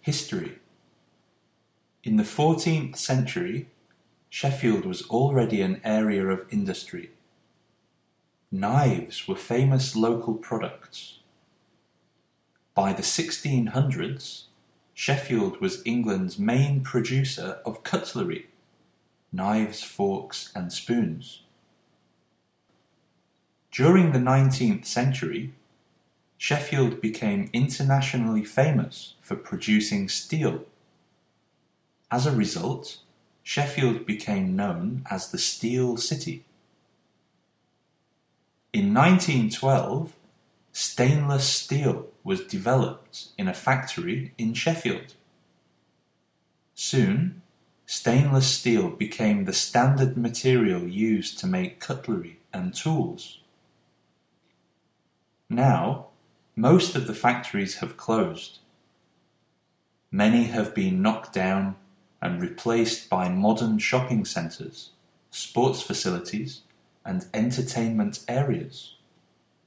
History. In the 14th century, Sheffield was already an area of industry. Knives were famous local products. By the 1600s, Sheffield was England's main producer of cutlery, knives, forks, and spoons. During the 19th century, Sheffield became internationally famous for producing steel. As a result, Sheffield became known as the Steel City. In 1912, stainless steel was developed in a factory in Sheffield. Soon, stainless steel became the standard material used to make cutlery and tools. Now, most of the factories have closed. Many have been knocked down and replaced by modern shopping centres, sports facilities, and entertainment areas.